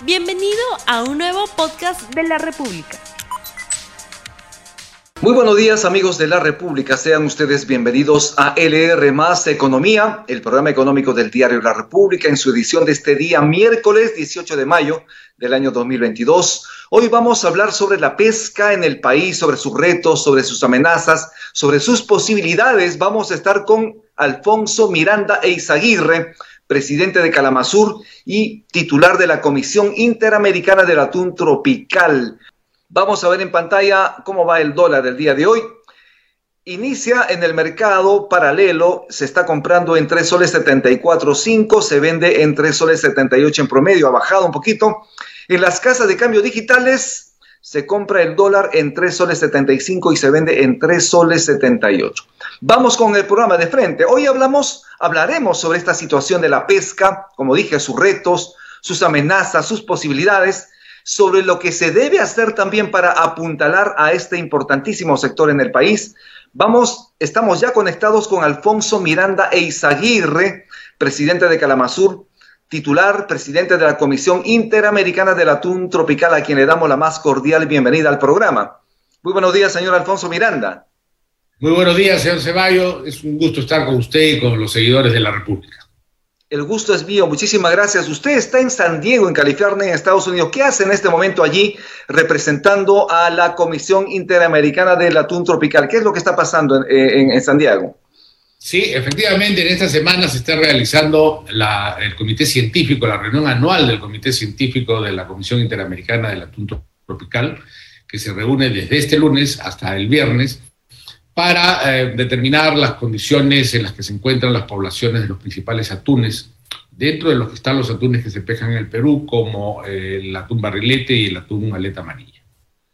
Bienvenido a un nuevo podcast de La República. Muy buenos días, amigos de La República. Sean ustedes bienvenidos a LR Más Economía, el programa económico del diario La República, en su edición de este día, miércoles 18 de mayo del año 2022. Hoy vamos a hablar sobre la pesca en el país, sobre sus retos, sobre sus amenazas, sobre sus posibilidades. Vamos a estar con Alfonso Miranda Eizaguirre, presidente de Calamazur y titular de la Comisión Interamericana del Atún Tropical. Vamos a ver en pantalla cómo va el dólar del día de hoy. Inicia en el mercado paralelo, se está comprando en 3 soles 74.5, se vende en 3 soles 78 en promedio, ha bajado un poquito. En las casas de cambio digitales se compra el dólar en 3 soles 75 y se vende en 3 soles 78. Vamos con el programa de frente. Hoy hablaremos sobre esta situación de la pesca, como dije, sus retos, sus amenazas, sus posibilidades, sobre lo que se debe hacer también para apuntalar a este importantísimo sector en el país. Estamos ya conectados con Alfonso Miranda Eizaguirre, presidente de Calamazur, titular, presidente de la Comisión Interamericana del Atún Tropical, a quien le damos la más cordial bienvenida al programa. Muy buenos días, señor Alfonso Miranda. Muy buenos días, señor Ceballos. Es un gusto estar con usted y con los seguidores de La República. El gusto es mío, muchísimas gracias. Usted está en San Diego, en California, en Estados Unidos. ¿Qué hace en este momento allí representando a la Comisión Interamericana del Atún Tropical? ¿Qué es lo que está pasando en San Diego? Sí, efectivamente, en esta semana se está realizando el Comité Científico, la reunión anual del Comité Científico de la Comisión Interamericana del Atún Tropical, que se reúne desde este lunes hasta el viernes para determinar las condiciones en las que se encuentran las poblaciones de los principales atunes, dentro de los que están los atunes que se pescan en el Perú, como el atún barrilete y el atún aleta amarilla.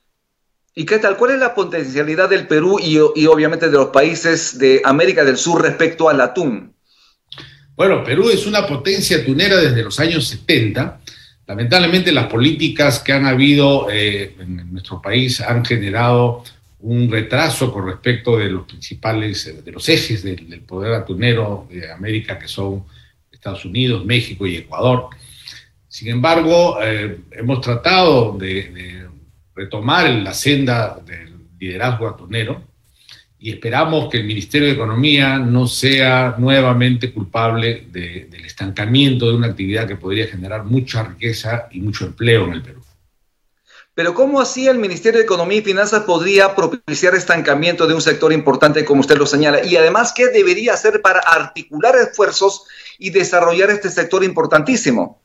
¿Y qué tal? ¿Cuál es la potencialidad del Perú y obviamente de los países de América del Sur respecto al atún? Bueno, Perú es una potencia atunera desde los años 70. Lamentablemente las políticas que han habido en nuestro país han generado un retraso con respecto de los principales, de los ejes del poder atunero de América, que son Estados Unidos, México y Ecuador. Sin embargo, hemos tratado de retomar la senda del liderazgo atunero y esperamos que el Ministerio de Economía no sea nuevamente culpable del estancamiento de una actividad que podría generar mucha riqueza y mucho empleo en el Perú. Pero ¿cómo así el Ministerio de Economía y Finanzas podría propiciar estancamiento de un sector importante como usted lo señala? Y además, ¿qué debería hacer para articular esfuerzos y desarrollar este sector importantísimo?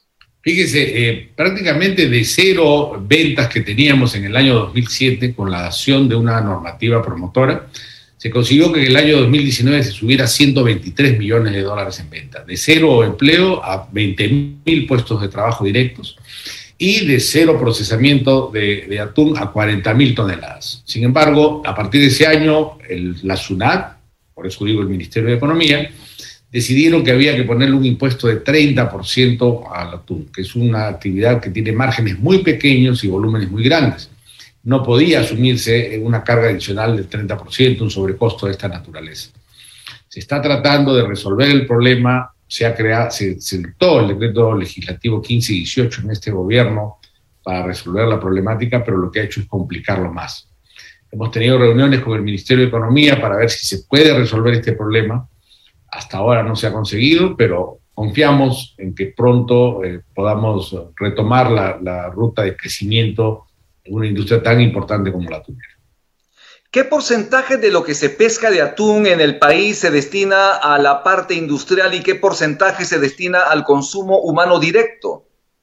Fíjese, prácticamente de 0 ventas que teníamos en el año 2007 con la adopción de una normativa promotora, se consiguió que en el año 2019 se subiera a 123 millones de dólares en ventas, de 0 empleo a 20.000 puestos de trabajo directos, y de 0 procesamiento de atún a 40.000 toneladas. Sin embargo, a partir de ese año, la SUNAT, por eso digo el Ministerio de Economía, decidieron que había que ponerle un impuesto de 30% al atún, que es una actividad que tiene márgenes muy pequeños y volúmenes muy grandes. No podía asumirse una carga adicional del 30%, un sobrecosto de esta naturaleza. Se está tratando de resolver el problema. Se dictó el decreto legislativo 1518 en este gobierno para resolver la problemática, pero lo que ha hecho es complicarlo más. Hemos tenido reuniones con el Ministerio de Economía para ver si se puede resolver este problema. Hasta ahora no se ha conseguido, pero confiamos en que pronto podamos retomar la ruta de crecimiento en una industria tan importante como la atunera. ¿Qué porcentaje de lo que se pesca de atún en el país se destina a la parte industrial y qué porcentaje se destina al consumo humano directo?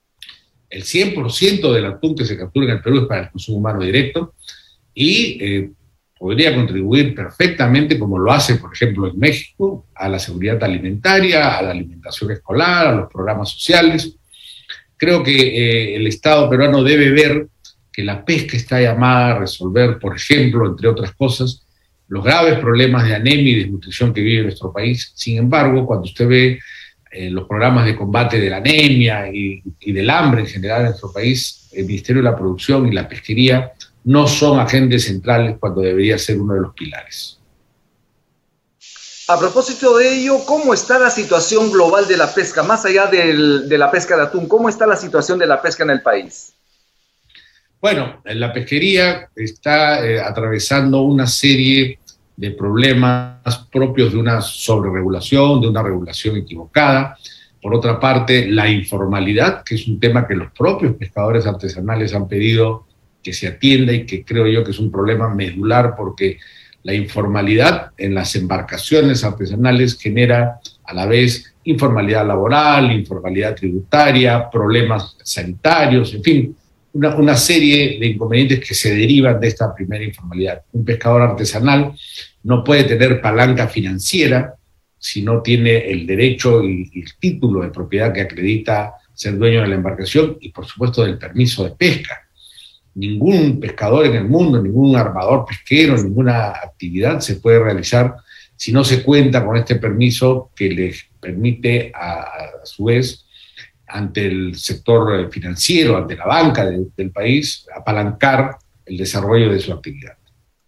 El 100% del atún que se captura en el Perú es para el consumo humano directo y podría contribuir perfectamente, como lo hace, por ejemplo, en México, a la seguridad alimentaria, a la alimentación escolar, a los programas sociales. Creo que el Estado peruano debe ver que la pesca está llamada a resolver, por ejemplo, entre otras cosas, los graves problemas de anemia y desnutrición que vive nuestro país. Sin embargo, cuando usted ve los programas de combate de la anemia y del hambre en general en nuestro país, el Ministerio de la Producción y la Pesquería no son agentes centrales cuando debería ser uno de los pilares. A propósito de ello, ¿cómo está la situación global de la pesca? Más allá de la pesca de atún, ¿cómo está la situación de la pesca en el país? Bueno, la pesquería está atravesando una serie de problemas propios de una sobreregulación, de una regulación equivocada. Por otra parte, la informalidad, que es un tema que los propios pescadores artesanales han pedido que se atienda y que creo yo que es un problema medular, porque la informalidad en las embarcaciones artesanales genera a la vez informalidad laboral, informalidad tributaria, problemas sanitarios, en fin, una serie de inconvenientes que se derivan de esta primera informalidad. Un pescador artesanal no puede tener palanca financiera si no tiene el derecho y el título de propiedad que acredita ser dueño de la embarcación y, por supuesto, del permiso de pesca. Ningún pescador en el mundo, ningún armador pesquero, ninguna actividad se puede realizar si no se cuenta con este permiso que le permite, a su vez, ante el sector financiero, ante la banca del país, apalancar el desarrollo de su actividad.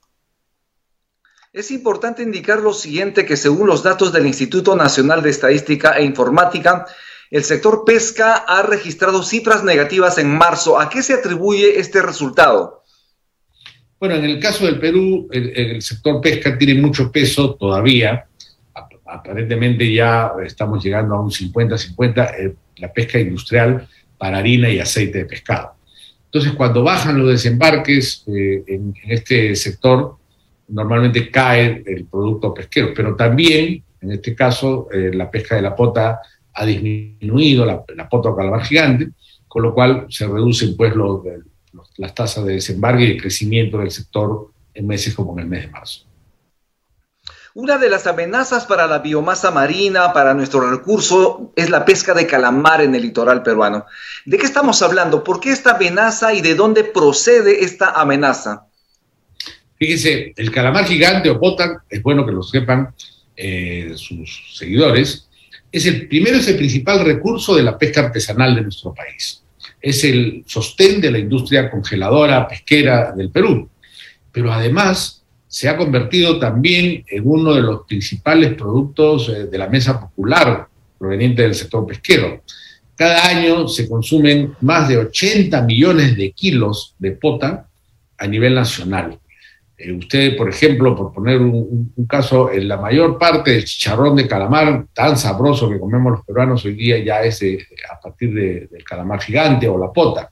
Es importante indicar lo siguiente, que según los datos del Instituto Nacional de Estadística e Informática, el sector pesca ha registrado cifras negativas en marzo. ¿A qué se atribuye este resultado? Bueno, en el caso del Perú, el sector pesca tiene mucho peso todavía. Aparentemente ya estamos llegando a un 50-50, la pesca industrial para harina y aceite de pescado. Entonces, cuando bajan los desembarques en este sector, normalmente cae el producto pesquero, pero también, en este caso, la pesca de la pota ha disminuido, la pota o calamar gigante, con lo cual se reducen pues las tasas de desembarque y de crecimiento del sector en meses como en el mes de marzo. Una de las amenazas para la biomasa marina, para nuestro recurso, es la pesca de calamar en el litoral peruano. ¿De qué estamos hablando? ¿Por qué esta amenaza y de dónde procede esta amenaza? Fíjense, el calamar gigante o pota, es bueno que lo sepan sus seguidores, es el principal recurso de la pesca artesanal de nuestro país. Es el sostén de la industria congeladora pesquera del Perú. Pero además se ha convertido también en uno de los principales productos de la mesa popular proveniente del sector pesquero. Cada año se consumen más de 80 millones de kilos de pota a nivel nacional. Usted, por ejemplo, por poner un caso, en la mayor parte del chicharrón de calamar tan sabroso que comemos los peruanos hoy día ya es a partir del calamar gigante o la pota.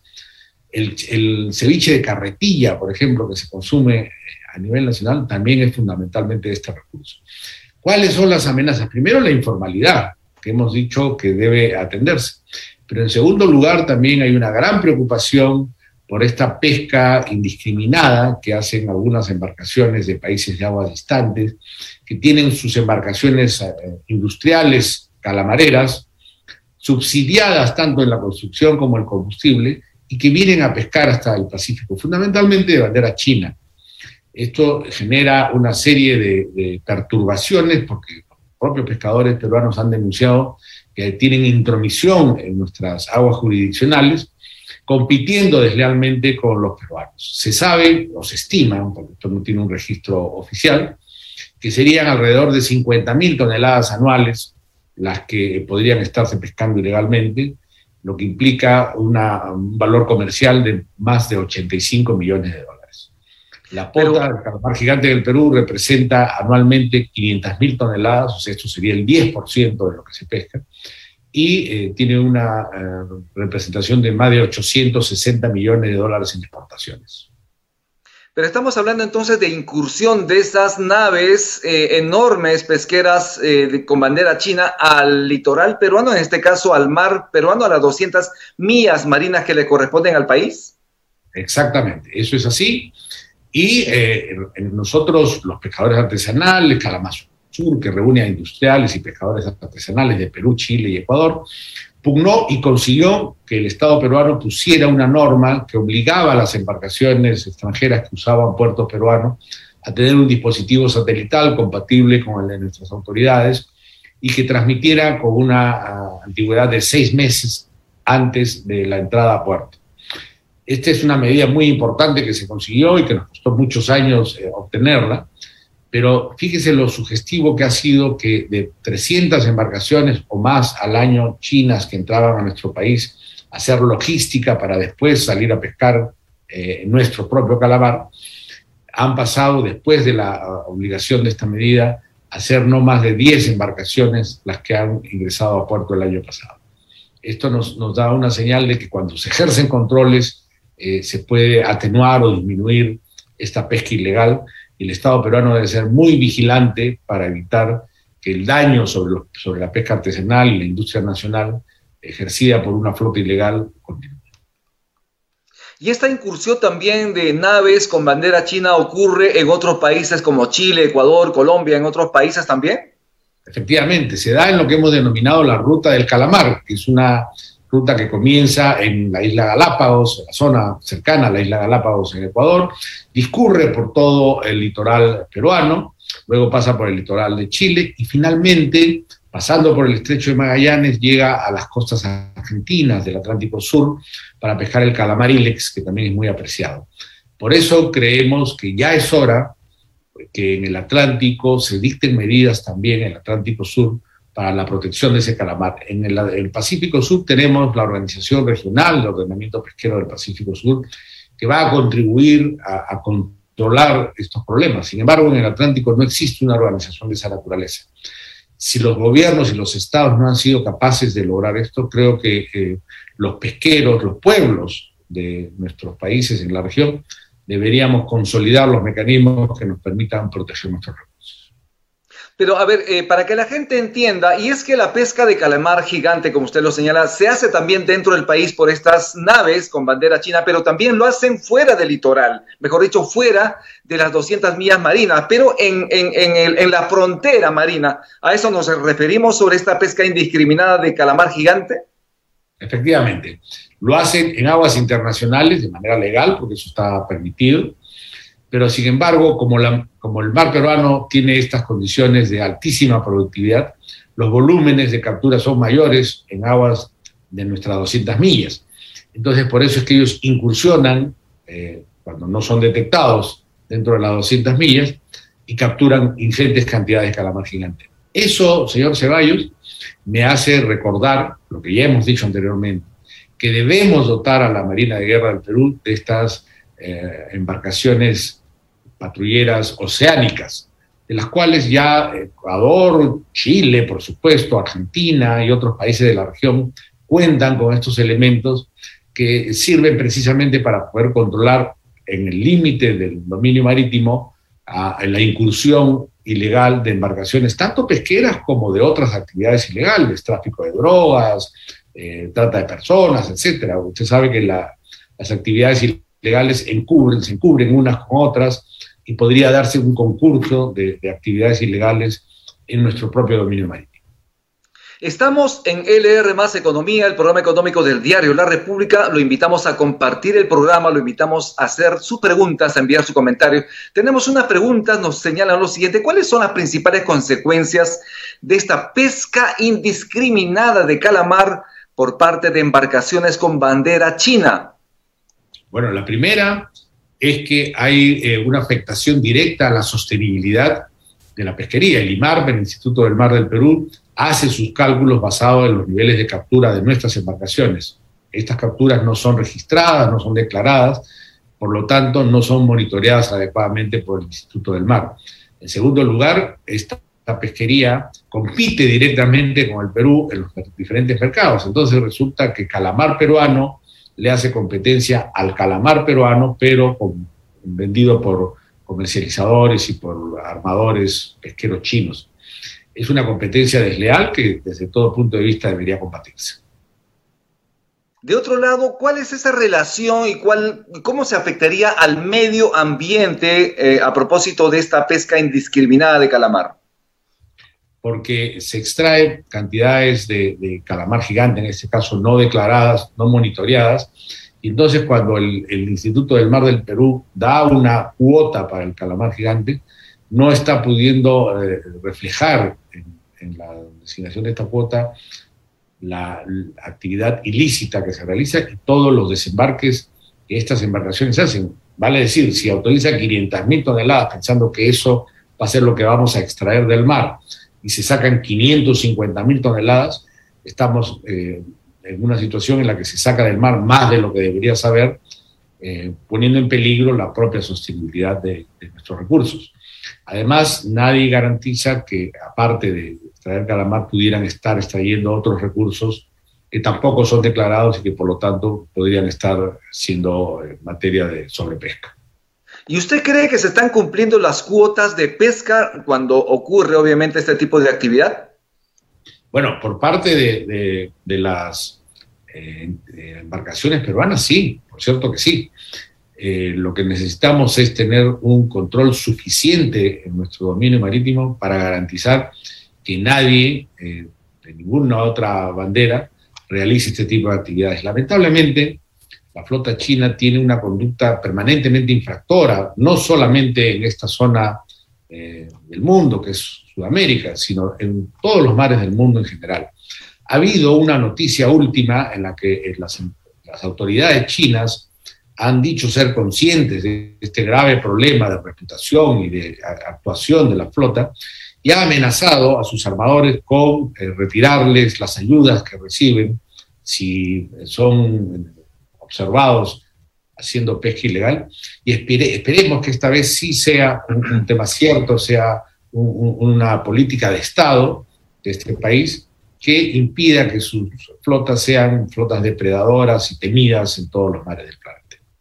El ceviche de carretilla, por ejemplo, que se consume a nivel nacional, también es fundamentalmente este recurso. ¿Cuáles son las amenazas? Primero, la informalidad, que hemos dicho que debe atenderse. Pero en segundo lugar, también hay una gran preocupación por esta pesca indiscriminada que hacen algunas embarcaciones de países de aguas distantes, que tienen sus embarcaciones industriales calamareras, subsidiadas tanto en la construcción como el combustible, y que vienen a pescar hasta el Pacífico, fundamentalmente de bandera china. Esto genera una serie de perturbaciones, porque los propios pescadores peruanos han denunciado que tienen intromisión en nuestras aguas jurisdiccionales, compitiendo deslealmente con los peruanos. Se sabe, o se estima, porque esto no tiene un registro oficial, que serían alrededor de 50.000 toneladas anuales las que podrían estarse pescando ilegalmente, lo que implica un valor comercial de más de 85 millones de dólares. La pota del calamar gigante del Perú representa anualmente 500.000 toneladas, o sea, esto sería el 10% de lo que se pesca, y tiene una representación de más de 860 millones de dólares en exportaciones. Pero estamos hablando entonces de incursión de esas naves enormes pesqueras con bandera china al litoral peruano, en este caso al mar peruano, a las 200 millas marinas que le corresponden al país. Exactamente, eso es así. Y nosotros, los pescadores artesanales, Calamazur, que reúne a industriales y pescadores artesanales de Perú, Chile y Ecuador, pugnó y consiguió que el Estado peruano pusiera una norma que obligaba a las embarcaciones extranjeras que usaban puertos peruanos a tener un dispositivo satelital compatible con el de nuestras autoridades y que transmitiera con una antigüedad de 6 meses antes de la entrada a puerto. Esta es una medida muy importante que se consiguió y que nos costó muchos años obtenerla, Pero fíjese lo sugestivo que ha sido que de 300 embarcaciones o más al año chinas que entraban a nuestro país a hacer logística para después salir a pescar nuestro propio calamar, han pasado, después de la obligación de esta medida, a ser no más de 10 embarcaciones las que han ingresado a puerto el año pasado. Esto nos da una señal de que cuando se ejercen controles se puede atenuar o disminuir esta pesca ilegal, y el Estado peruano debe ser muy vigilante para evitar que el daño sobre la pesca artesanal y la industria nacional ejercida por una flota ilegal continúe. Y esta incursión también de naves con bandera china ocurre en otros países como Chile, Ecuador, Colombia, en otros países también. Efectivamente, se da en lo que hemos denominado la ruta del calamar, que es una ruta que comienza en la isla Galápagos, en la zona cercana a la isla Galápagos en Ecuador, discurre por todo el litoral peruano, luego pasa por el litoral de Chile y finalmente, pasando por el estrecho de Magallanes, llega a las costas argentinas del Atlántico Sur para pescar el calamar ilex, que también es muy apreciado. Por eso creemos que ya es hora que en el Atlántico se dicten medidas también en el Atlántico Sur para la protección de ese calamar. En el Pacífico Sur tenemos la Organización Regional de Ordenamiento Pesquero del Pacífico Sur, que va a contribuir a controlar estos problemas. Sin embargo, en el Atlántico no existe una organización de esa naturaleza. Si los gobiernos y los estados no han sido capaces de lograr esto, creo que los pesqueros, los pueblos de nuestros países en la región, deberíamos consolidar los mecanismos que nos permitan proteger nuestros recursos. Pero a ver, para que la gente entienda, y es que la pesca de calamar gigante, como usted lo señala, se hace también dentro del país por estas naves con bandera china, pero también lo hacen fuera del litoral, mejor dicho, fuera de las 200 millas marinas, pero en la frontera marina. ¿A eso nos referimos sobre esta pesca indiscriminada de calamar gigante? Efectivamente, lo hacen en aguas internacionales de manera legal, porque eso está permitido, pero sin embargo, como el mar peruano tiene estas condiciones de altísima productividad, los volúmenes de captura son mayores en aguas de nuestras 200 millas. Entonces, por eso es que ellos incursionan, cuando no son detectados dentro de las 200 millas, y capturan ingentes cantidades de calamar gigante. Eso, señor Ceballos, me hace recordar lo que ya hemos dicho anteriormente, que debemos dotar a la Marina de Guerra del Perú de estas embarcaciones patrulleras oceánicas, de las cuales ya Ecuador, Chile, por supuesto, Argentina y otros países de la región cuentan con estos elementos que sirven precisamente para poder controlar en el límite del dominio marítimo la incursión ilegal de embarcaciones, tanto pesqueras como de otras actividades ilegales, tráfico de drogas, trata de personas, etcétera. Usted sabe que las actividades ilegales se encubren unas con otras, y podría darse un concurso de actividades ilegales en nuestro propio dominio marítimo. Estamos en LR Más Economía, el programa económico del diario La República. Lo invitamos a compartir el programa, lo invitamos a hacer sus preguntas, a enviar su comentario. Tenemos unas preguntas, nos señalan lo siguiente: ¿cuáles son las principales consecuencias de esta pesca indiscriminada de calamar por parte de embarcaciones con bandera china? Bueno, la primera es que hay una afectación directa a la sostenibilidad de la pesquería. El IMARPE, el Instituto del Mar del Perú, hace sus cálculos basados en los niveles de captura de nuestras embarcaciones. Estas capturas no son registradas, no son declaradas, por lo tanto no son monitoreadas adecuadamente por el Instituto del Mar. En segundo lugar, esta pesquería compite directamente con el Perú en los diferentes mercados. Entonces resulta que calamar peruano le hace competencia al calamar peruano, pero vendido por comercializadores y por armadores pesqueros chinos. Es una competencia desleal que desde todo punto de vista debería combatirse. De otro lado, ¿cuál es esa relación y cómo se afectaría al medio ambiente a propósito de esta pesca indiscriminada de calamar? Porque se extrae cantidades de calamar gigante, en este caso no declaradas, no monitoreadas, y entonces cuando el Instituto del Mar del Perú da una cuota para el calamar gigante, no está pudiendo reflejar en la designación de esta cuota la actividad ilícita que se realiza y todos los desembarques que estas embarcaciones hacen. Vale decir, si autoriza 500.000 toneladas pensando que eso va a ser lo que vamos a extraer del mar, y se sacan 550.000 toneladas, estamos en una situación en la que se saca del mar más de lo que debería saber, poniendo en peligro la propia sostenibilidad de nuestros recursos. Además, nadie garantiza que, aparte de extraer calamar, pudieran estar extrayendo otros recursos que tampoco son declarados y que, por lo tanto, podrían estar siendo materia de sobrepesca. ¿Y usted cree que se están cumpliendo las cuotas de pesca cuando ocurre, obviamente, este tipo de actividad? Bueno, por parte de las embarcaciones peruanas, sí, por cierto que sí. Lo que necesitamos es tener un control suficiente en nuestro dominio marítimo para garantizar que nadie, de ninguna otra bandera, realice este tipo de actividades. Lamentablemente, la flota china tiene una conducta permanentemente infractora, no solamente en esta zona del mundo, que es Sudamérica, sino en todos los mares del mundo en general. Ha habido una noticia última en la que las autoridades chinas han dicho ser conscientes de este grave problema de reputación y de actuación de la flota, y ha amenazado a sus armadores con retirarles las ayudas que reciben si son observados haciendo pesca ilegal, y esperemos que esta vez sí sea un tema cierto, sea una política de Estado de este país que impida que sus flotas sean flotas depredadoras y temidas en todos los mares del planeta.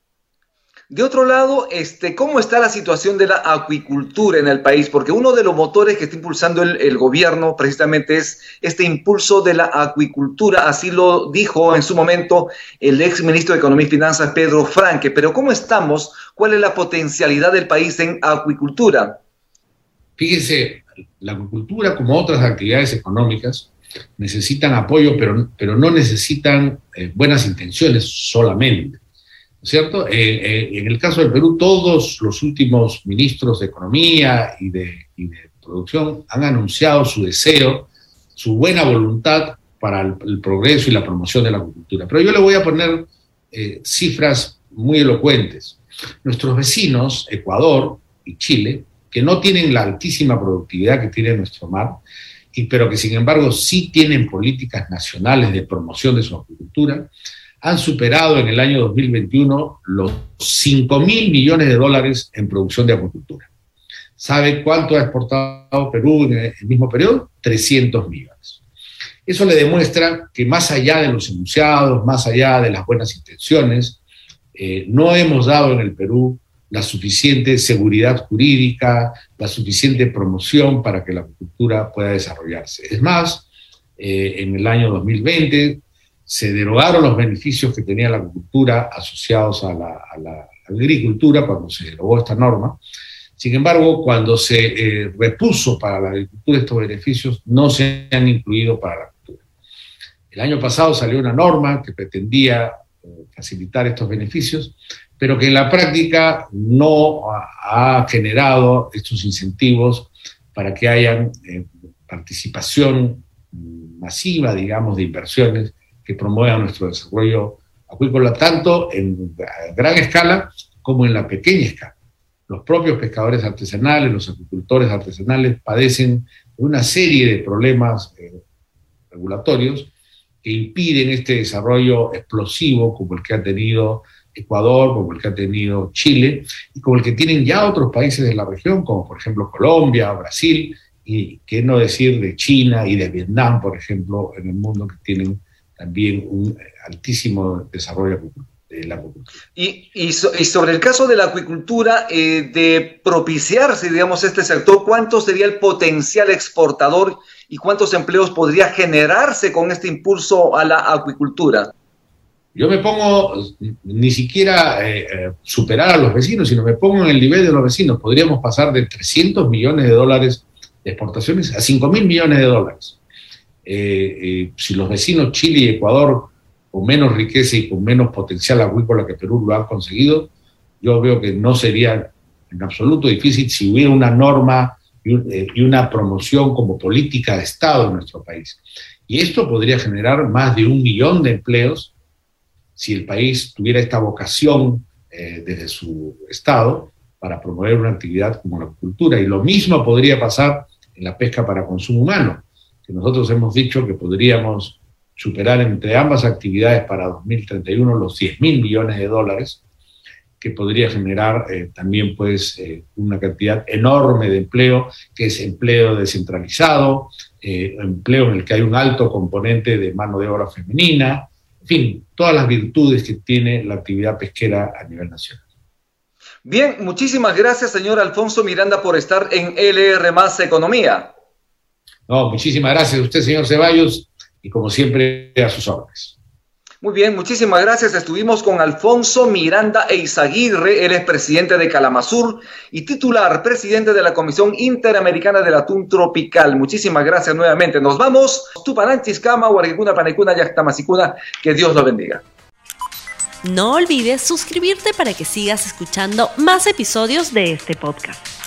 De otro lado, ¿cómo está la situación de la acuicultura en el país? Porque uno de los motores que está impulsando el gobierno precisamente es este impulso de la acuicultura, así lo dijo en su momento el ex ministro de Economía y Finanzas, Pedro Franque. Pero ¿cómo estamos? ¿Cuál es la potencialidad del país en acuicultura? Fíjese, la acuicultura, como otras actividades económicas, necesitan apoyo, pero no necesitan buenas intenciones solamente. ¿Cierto? En el caso del Perú, todos los últimos ministros de Economía y de Producción han anunciado su deseo, su buena voluntad para el progreso y la promoción de la agricultura. Pero yo le voy a poner cifras muy elocuentes. Nuestros vecinos, Ecuador y Chile, que no tienen la altísima productividad que tiene nuestro mar, pero que sin embargo sí tienen políticas nacionales de promoción de su agricultura, han superado en el año 2021 los $5.000 millones en producción de acuicultura. ¿Sabe cuánto ha exportado Perú en el mismo periodo? 300 millones. Eso le demuestra que más allá de los enunciados, más allá de las buenas intenciones, no hemos dado en el Perú la suficiente seguridad jurídica, la suficiente promoción para que la acuicultura pueda desarrollarse. Es más, en el año 2020, se derogaron los beneficios que tenía la agricultura asociados a la agricultura cuando se derogó esta norma. Sin embargo, cuando se repuso para la agricultura estos beneficios, no se han incluido para la agricultura. El año pasado salió una norma que pretendía facilitar estos beneficios, pero que en la práctica no ha generado estos incentivos para que haya participación masiva, digamos, de inversiones que promuevan nuestro desarrollo acuícola, tanto en gran escala como en la pequeña escala. Los propios pescadores artesanales, los acuicultores artesanales padecen una serie de problemas regulatorios que impiden este desarrollo explosivo como el que ha tenido Ecuador, como el que ha tenido Chile, y como el que tienen ya otros países de la región, como por ejemplo Colombia, Brasil, y qué no decir de China y de Vietnam, por ejemplo, en el mundo, que tienen también un altísimo desarrollo de la acuicultura. Y sobre el caso de la acuicultura, de propiciarse, digamos, este sector, ¿cuánto sería el potencial exportador y cuántos empleos podría generarse con este impulso a la acuicultura? Yo me pongo, ni siquiera superar a los vecinos, sino me pongo en el nivel de los vecinos. Podríamos pasar de $300 millones de exportaciones a $5.000 millones. Si los vecinos Chile y Ecuador, con menos riqueza y con menos potencial acuícola que Perú, lo han conseguido, yo veo que no sería en absoluto difícil si hubiera una norma y una promoción como política de Estado en nuestro país. Y esto podría generar más de 1 millón de empleos si el país tuviera esta vocación desde su Estado para promover una actividad como la acuicultura. Y lo mismo podría pasar en la pesca para consumo humano, que nosotros hemos dicho que podríamos superar entre ambas actividades para 2031 los $10.000 millones, que podría generar también pues, una cantidad enorme de empleo, que es empleo descentralizado, empleo en el que hay un alto componente de mano de obra femenina, en fin, todas las virtudes que tiene la actividad pesquera a nivel nacional. Bien, muchísimas gracias, señor Alfonso Miranda, por estar en LR Más Economía. No, muchísimas gracias a usted, señor Ceballos, y como siempre, a sus órdenes. Muy bien, muchísimas gracias. Estuvimos con Alfonso Miranda Eizaguirre, él es presidente de Calamazur y titular, presidente de la Comisión Interamericana del Atún Tropical. Muchísimas gracias nuevamente. Nos vamos. Tupananchis, Kama, Huarquicuna, Panecuna, Yactamasicuna. Que Dios lo bendiga. No olvides suscribirte para que sigas escuchando más episodios de este podcast.